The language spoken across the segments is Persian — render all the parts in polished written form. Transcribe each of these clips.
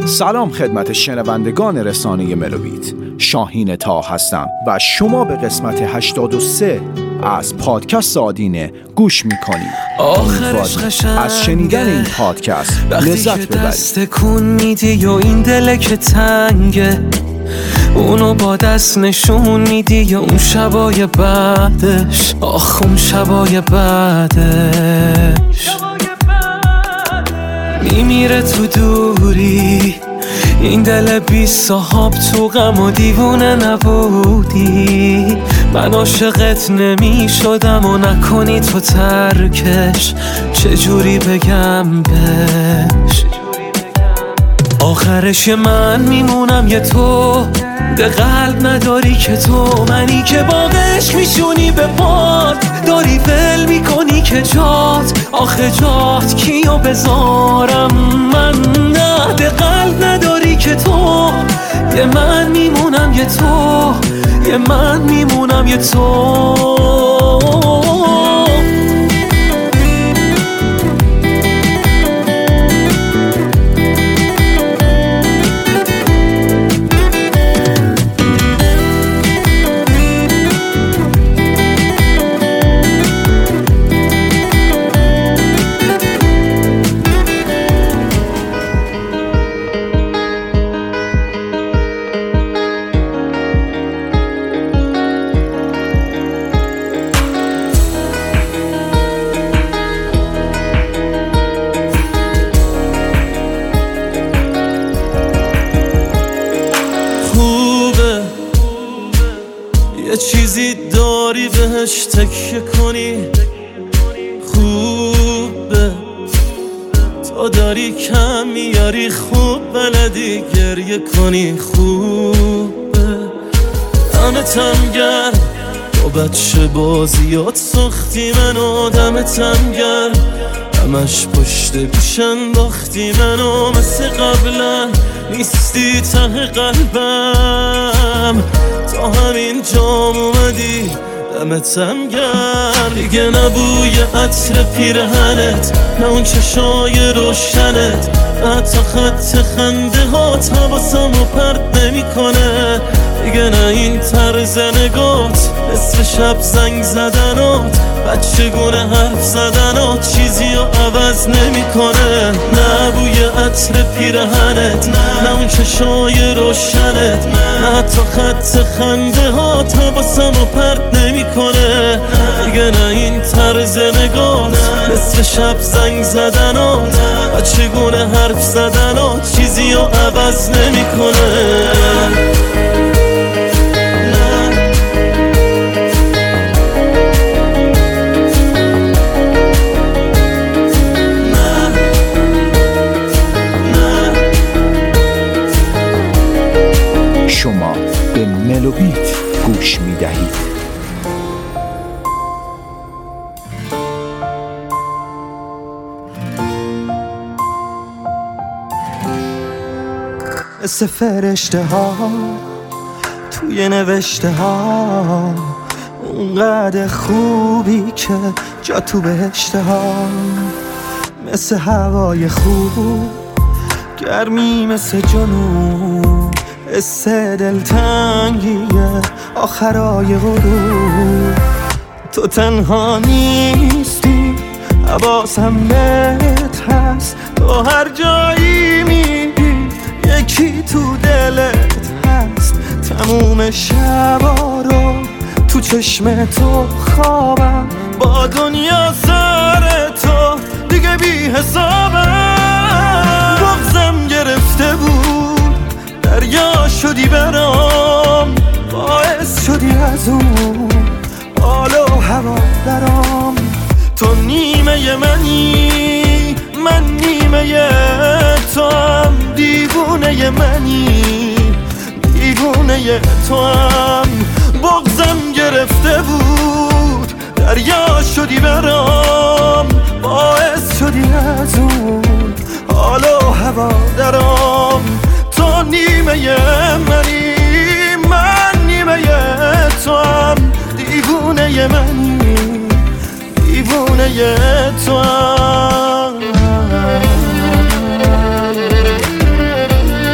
سلام خدمت شنوندگان رسانه ملوبیت، شاهین تا هستم و شما به قسمت 83 از پادکست آدینه گوش میکنید. از شنیدن این پادکست لذت ببرید. دست کن میدی و این دله که تنگه، اونو با دست نشون میدی یا اون شبای بعدش، آخ اون شبای بعدش میمیره تو دوری. این دل بی صاحب تو غم و دیوونه نبودی، من عاشقت نمی شدم و نکنی تو ترکش، چجوری بگم بهش؟ آخرش من میمونم یه تو، ده قلب نداری که تو، منی که باقش میشونی به پات، داری ول میکنی که جات، آخه جات کیو بذارم من؟ نه ده قلب نداری که تو، یه من میمونم یه تو، یه من میمونم یه تو. یه چیزی داری بهش تکیه کنی، خوبه تو داری کم میاری، خوب بلدی گریه کنی، خوبه دمتم گرم با بچه بازیات ساختی منو، دمتم گرم همش پشت پیش انداختی منو، مثل قبلا نیستی ته قلبم، تا همین جام اومدی دمتم گرم. دیگه نبوی عطر پیرهنت، نه اون چشای روشنت، حتی خط خنده هات حواسمو پرت نمی کنه، دیگه نه این طرز نگات، نصف شب زنگ زدنات، بچگونه حرف زدنات چیزی رو عوض نمی کنه. نه بوی عطر پیرهنت، نه اون چشای روشنت، نه حتی خط خنده هات حواسمو پرت نمی کنه، دیگه نه این طرز نگات، نصف شب زنگ زدنات، بچگونه حرف زدنات چیزی رو عوض نمی کنه. شما به ملوبیت گوش می دهید. مثل فرشته ها توی نوشته ها، اونقدر خوبی که جا تو بهشته ها، مثل هوای خوب گرمی، مثل جنون حس دلتنگیه آخرای غروب. تو تنها نیستی حواسم بهت هست، تو هر جایی میری یکی تو دلت هست، تموم شبا رو تو چشم تو خوابم، با دنیا سر تو دیگه بی حسابم. بغضم گرفته بود دریا شدی برام، باعث شدی از اون حال و هوا درام. تو نیمه منی، من نیمه تو هم، دیوونه منی، دیوونه تو هم. بغضم گرفته بود دریا شدی برام، باعث شدی از اون حال و هوا درام. تو نیمه منی، من نیمه تو هم، دیوونه منی، دیوونه تو هم.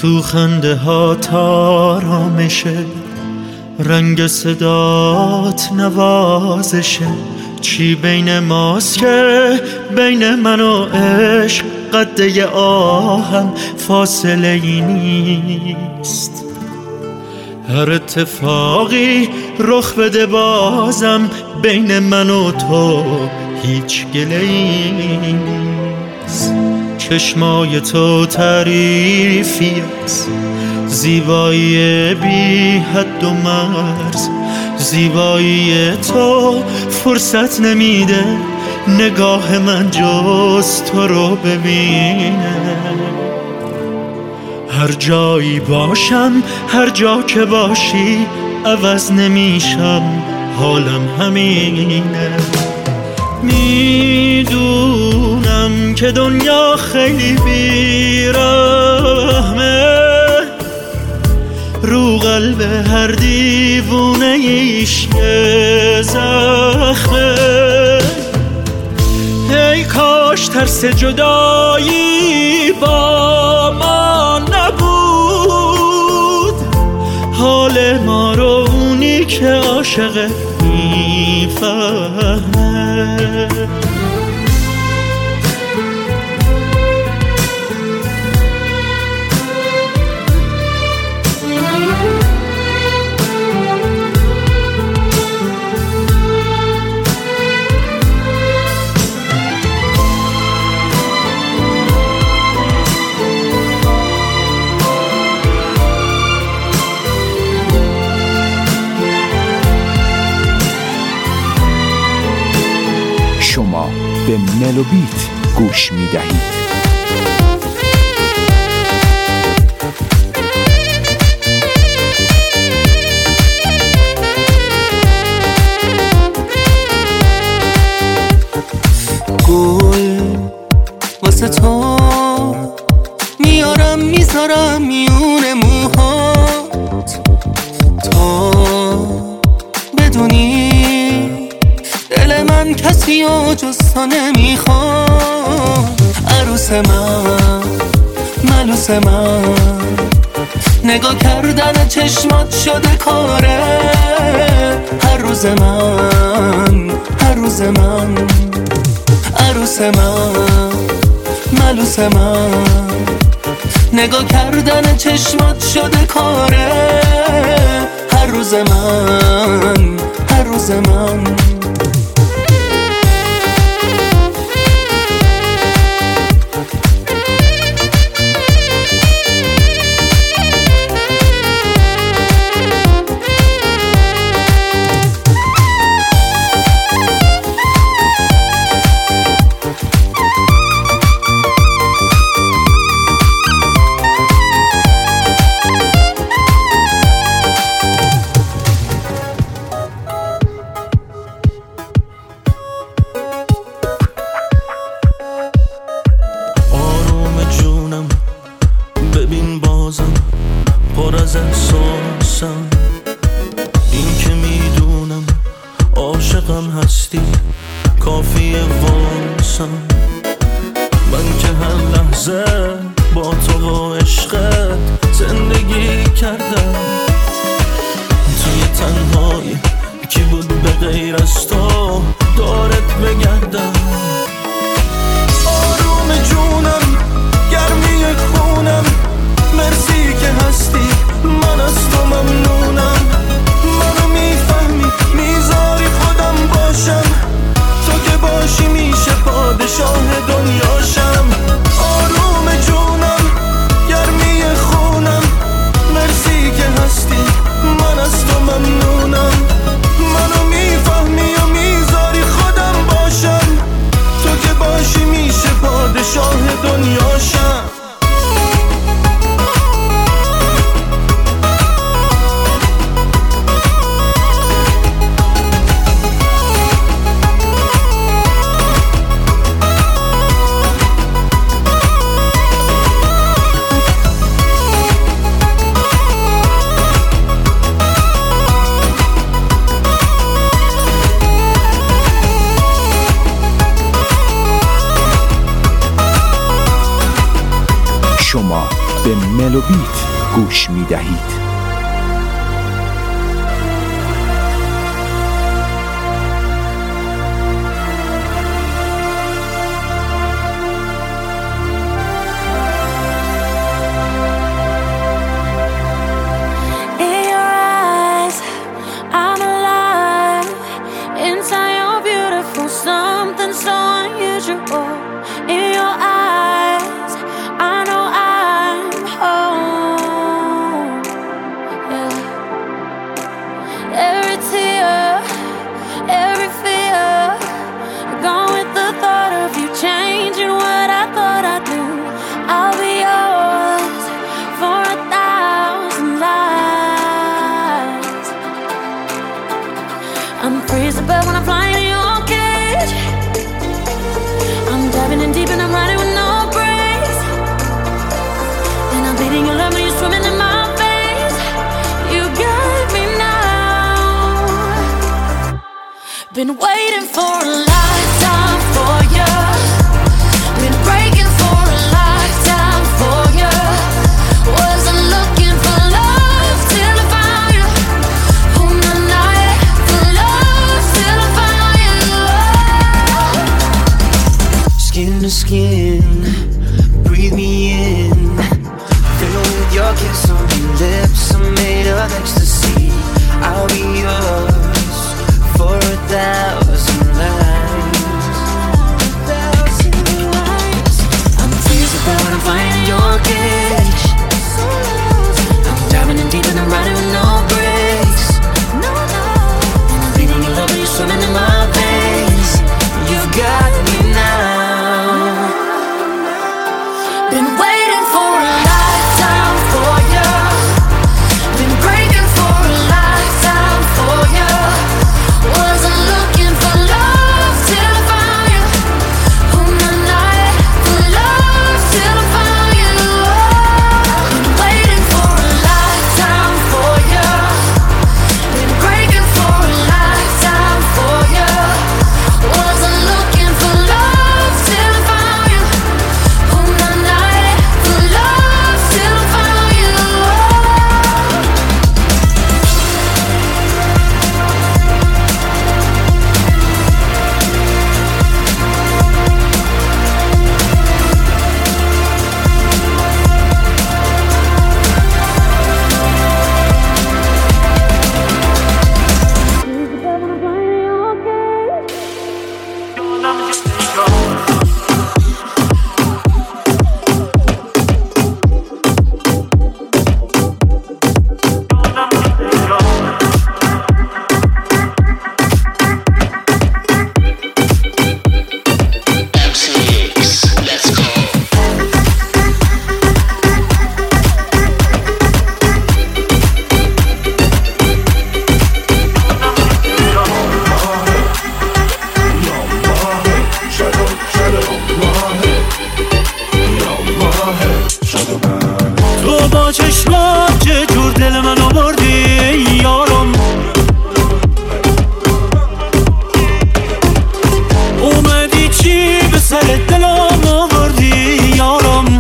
تو خنده ها تارامشه، رنگ صدات نوازشه. چی بین ماست که بین من و عشق قده آهم فاصله ای نیست. هر اتفاقی رخ بده بازم بین من و تو هیچ گله ای نیست. چشمای تو تعریفی است، زیبایی بی حد و مرز. زیبایی تو فرصت نمیده نگاه من جز تو رو ببینه. هر جایی باشم هر جا که باشی عوض نمیشم، حالم همینه. میدونم که دنیا خیلی بیرحمه، رو قلب هر دیوونه ایش یه زخمه. ای کاش ترس جدایی با ما نبود، حال ما رو اونی که عاشقه میفهمه. شما به ملوبیت گوش می دهید. گل واسه تو میارم میذارم میونه موهات، تو بدونی دل من کسی و جز تو نمیخواد. عروس من ملوس من، نگاه کردن چشمات شده کاره. هر روز من هر روز من، عروس من ملوس من، نگاه کردن چشمات شده کاره. هر روز من هر روز من. ببین بازم پر از احساسم، این که میدونم عاشقم هستی کافیه واسم. من که هر لحظه با تو و عشقت زندگی کردم، توی تنهایی کی بود به غیر از تو دارت بگردم. آروم جونم گرمی خونم، مرسی که هستی من از تو ممنونم. منو میفهمی میذاری خودم باشم، تو که باشی میشه پادشاه دنیاشم. آروم جونم گرمی خونم، مرسی که هستی من از تو ممنونم. منو میفهمی و میذاری خودم باشم، تو که باشی میشه پادشاه دنیاشم. شما به ملوبیت گوش می دهید. I'm crazy but when I'm flying in your cage, I'm diving in deep and I'm riding with no brakes. And I'm bleeding your love when you're swimming in my face. You got me now. Been waiting for a lifetime for you. Been breaking for a lifetime for you. Wasn't looking for love till I found you. Oh, no, not for love till I found you. Skin to skin, breathe me in. Fill with your kiss on your lips, I'm made of ecstasy. I'll be yours for 1,000 lives. I'm crazy but when I'm flying in your cage, I'm diving in deep and I'm riding with no brakes. And I'm bleeding your love when you're swimming in my veins. You've got me now. Been waiting for a lifetime for you. Been breaking for a lifetime for you. Wasn't looking for love till I found you. Oh, no, not for love till I found you. Been waiting for a lifetime for you. Been breaking for a lifetime for you. Wasn't looking for love till I found you. Oh, no, not for love till I found you. تو با چشمات چه جور دل منو بردی یارم، اومدی چی به سر دلم آوردی یارم،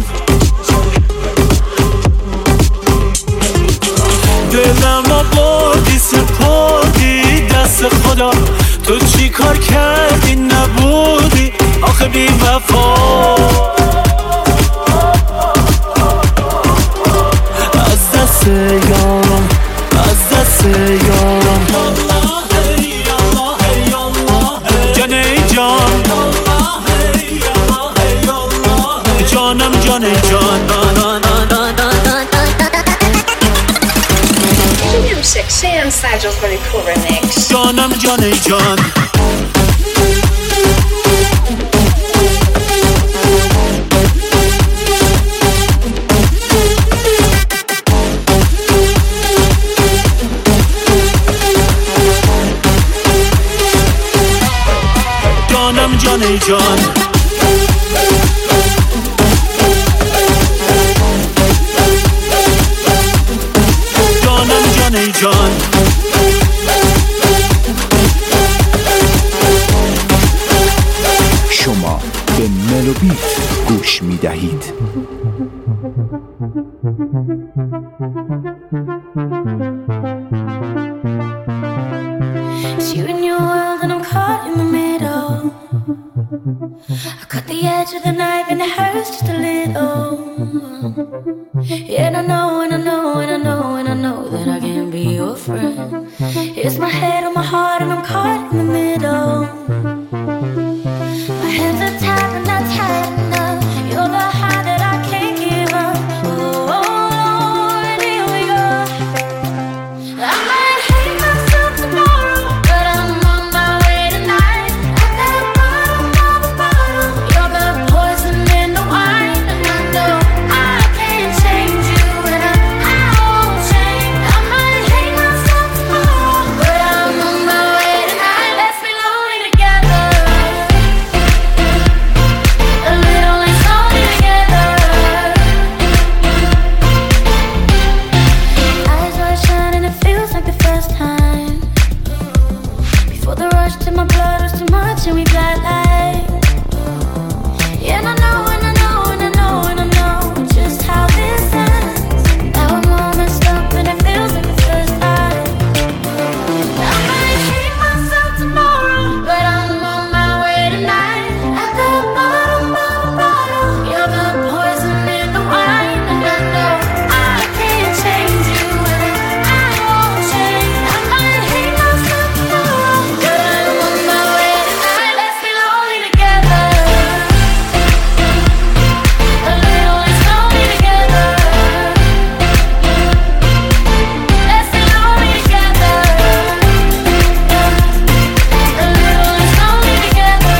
دلم بردی سپردی دست خدا، تو چی کار کردی نبودی آخه بی وفا، از دست یارم از دست یارم، جان ای جان جانم جان ای جان، New Sexy and Sajal Koliko remix. جانم جان ای جان. جانم جان ای جان، جانم جان ای جان. شما به ملوبیت گوش می دهید. the edge of the knife and it hurts just a little. And I know, and I know, and I know, and I know that I can't be your friend. It's my head on my heart and I'm caught in the middle. My hands are tied but not tight enough. You're the high that I can't give up. Oh, Lord, here we go. I might hate myself tomorrow, but I'm on my way tonight. At the bottom of the bottle, you're the poison in the wine. And I know I can't change you, and I won't change. I might hate myself tomorrow, but I'm on my way tonight. Let's be lonely together, a little less lonely together. Eyes wide shut and it feels like the first time. Before the rush to my blood was too much and we got like. Yeah, and I know, and I know, and I know, and I know just how this ends. Now I'm all messed up and it feels like the first time. I might hate myself tomorrow, but I'm on my way tonight. At the bottom of the bottle, you're the poison in the wine. And I know I can't change you, and I won't change. I might hate myself tomorrow, but I'm on my way tonight. Let's be lonely together, a little less lonely together. Let's be lonely together, a little less lonely together.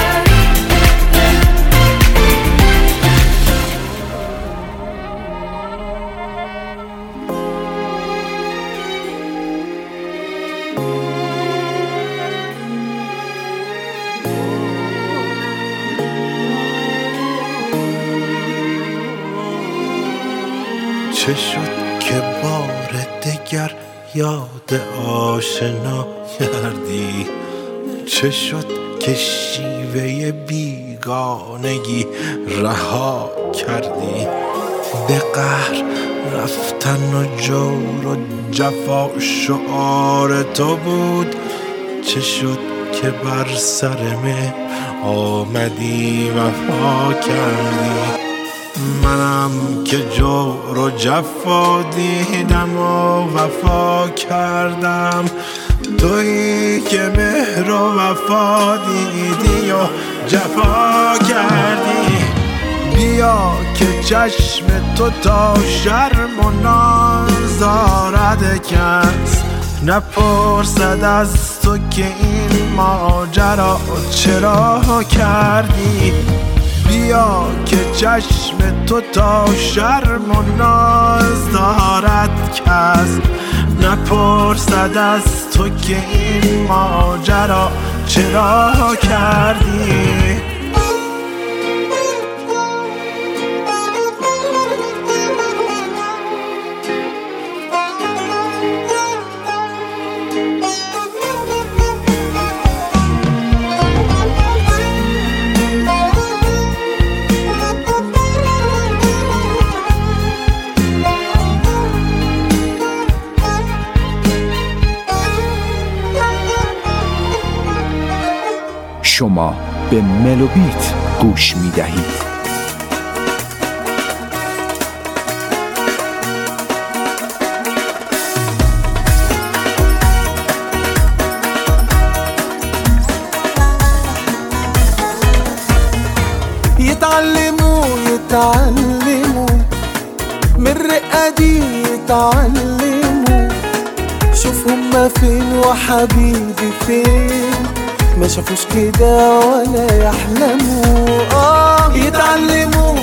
چه شد که بار دگر یاد آشنا کردی؟ چه شد که شیوه بیگانگی رها کردی؟ به قهر رفتن و جور و جفا شعار تو بود. چه شد که بر سر مهر آمدی وفا کردی؟ منم که جور و جفا دیدم و وفا کردم، تویی که مهر و وفا دیدی و جفا کردی. بیا که چشم تو تا شرم و ناز دارد کس، نپرسد از تو که این ماجرا چرا کردی. بیا که چشم تو تا شرم و ناز دارد کس، نپرسد از تو که این ماجرا چرا کردی. شما به ملوبیت گوش می دهید. يتعلموا من رقادي، يتعلموا شوف هما فين وحبيبي فين، ما شافوش كده ولا يحلموا. يتعلموا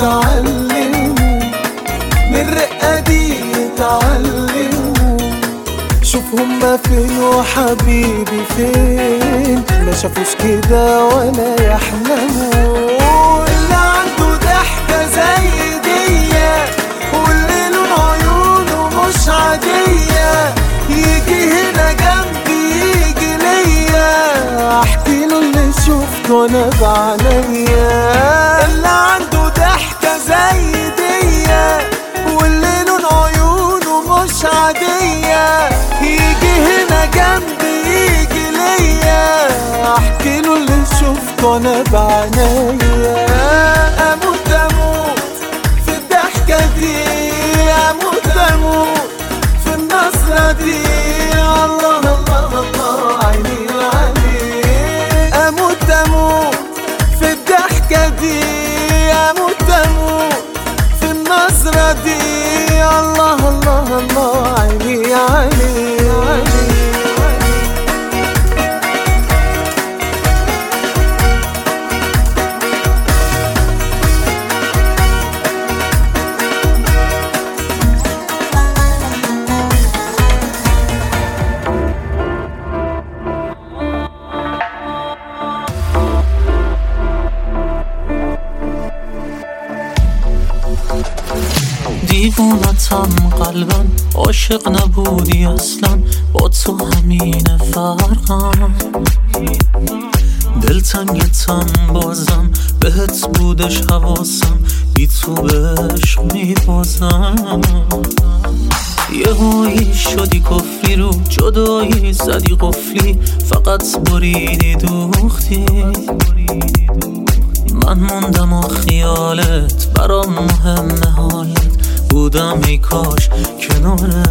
من رقادي، يتعلموا شوف هما فين وحبيبي فين، ما شافوش كده ولا يحلموا. اللي عنده ضحكة زي دي واللي لون عيونه مش عادية، يجي هنا جنبي يجي ليا، احكي له اللي شفته انا بعينيا. اللي عنده ضحكة زي دي واللي لون عيونه مش عادية، يجي هنا جنبي يجي ليا، احكي له اللي شفته کنه بعینيا اموت في الضحكة دي اموت في النظرة دي الله الله الله عيني وعيني اموت في الضحكة دي اموت في النظرة دي الله الله الله عيني عيني دیوونتم قلبم عاشق نبودی اصلا با تو همینه فرقم دلتنگتم بازم بهت بودش حواسم بی تو بهش میبازم یه هایی شدی کفری رو جدایی زدی قفلی فقط بریدی دوختی من موندم و خیالت برام مهمه حالت بودم ای کاش کناره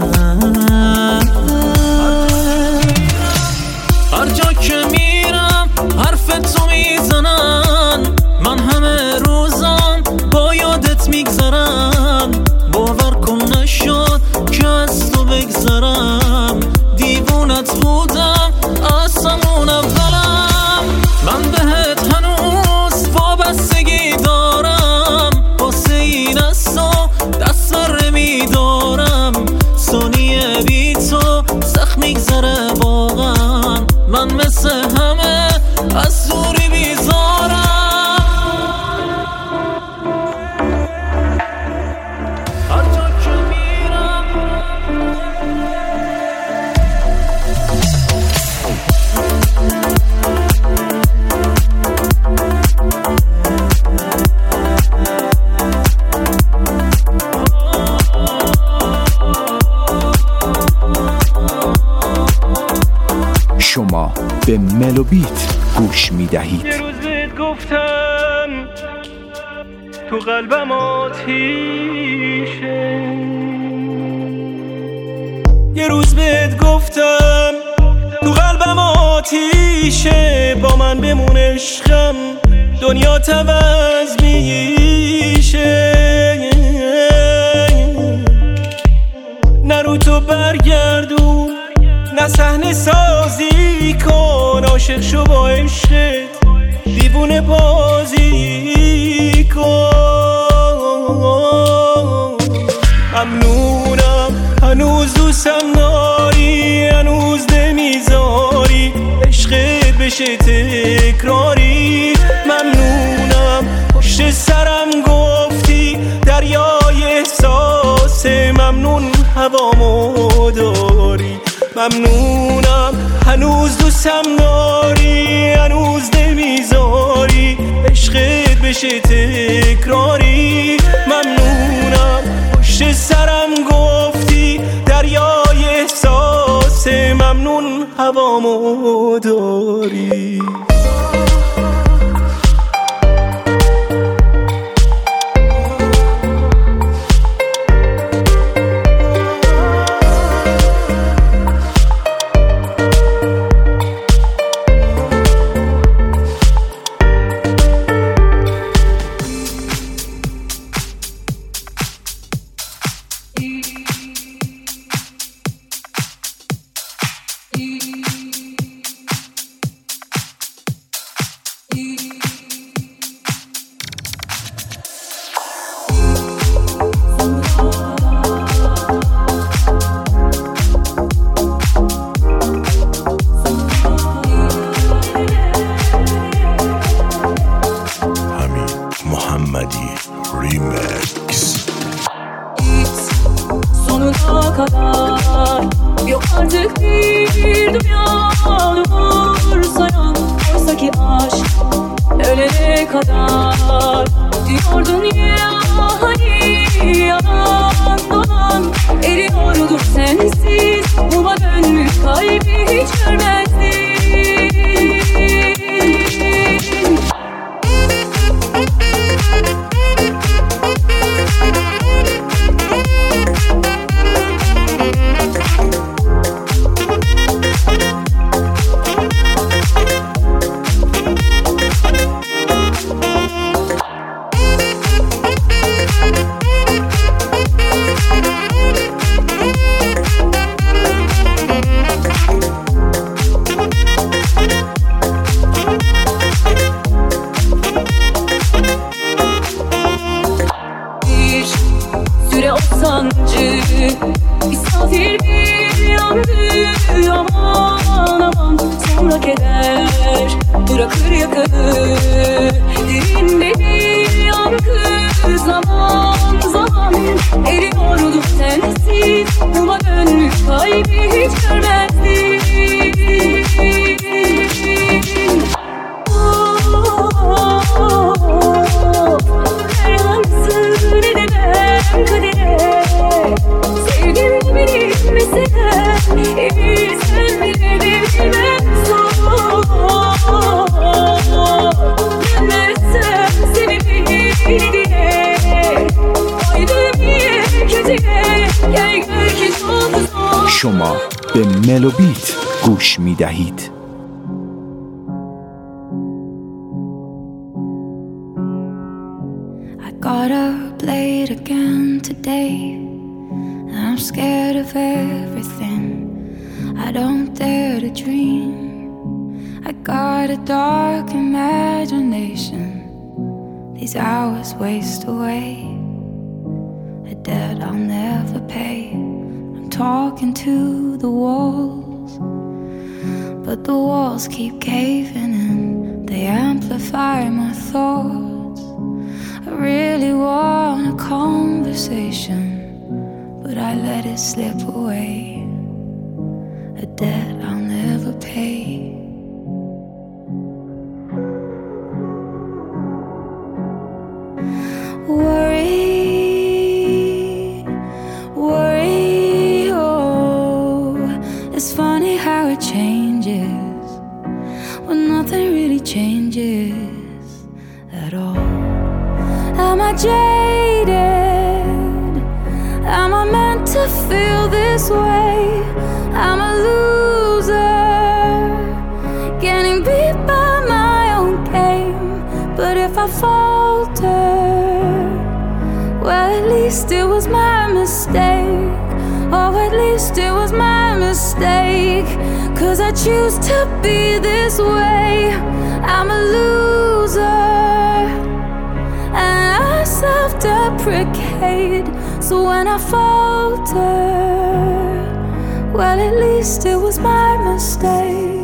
هر جا که میرم حرف تو میزنن من همه روزم با یادت میگذرم باور کن نشد که از تو بگذرم دیوونت بودم از همون اولم من بهت هنوز وابستگی دارم واسه این از تو دست سر میدارم ثانیه بی تو سخت میگذره واقعا من مثل همه از دوری بیزارم هر جا که میرم شما به ملوبیت گوش می دهید. یه روز بهت گفتم تو قلبم آتیشه یه روز بهت گفتم تو قلبم آتیشه با من بمون عشقم دنیا عوض میشه نرو تو برگردون نه صحنه سازی کن عاشق شو با عشقت دیوونه بازی کن ممنونم هنوز دوستم داری هنوز نمیذاری عشقت بشه تکراری ممنونم پشت سرم گفتی دریای احساس ممنون هوامو داری ممنونم هنوز دوستم داری هنوز نمیذاری عشقت بشه تکراری ممنونم پشت سرم گفتی دریای احساس ممنون هوامو داری شما به ملوبیت گوش می دهید. I got up late again today. I'm scared of everything. I don't dare to dream. I got a dark imagination. These hours waste away, a debt I'll never pay. I'm talking to the walls, but the walls keep caving in. They amplify my thoughts. I really want a conversation, but I let it slip away, a debt I'll never pay. Worry, oh, it's funny how it changes when nothing really changes at all. Am I jaded? Am I meant to feel this way? I'm a loser, getting beat by my own game. But if I falter, well, at least it was my mistake. Oh, at least it was my mistake. 'Cause I choose to be this way. I'm a loser, and I self-deprecate. So when I falter, well, at least it was my mistake.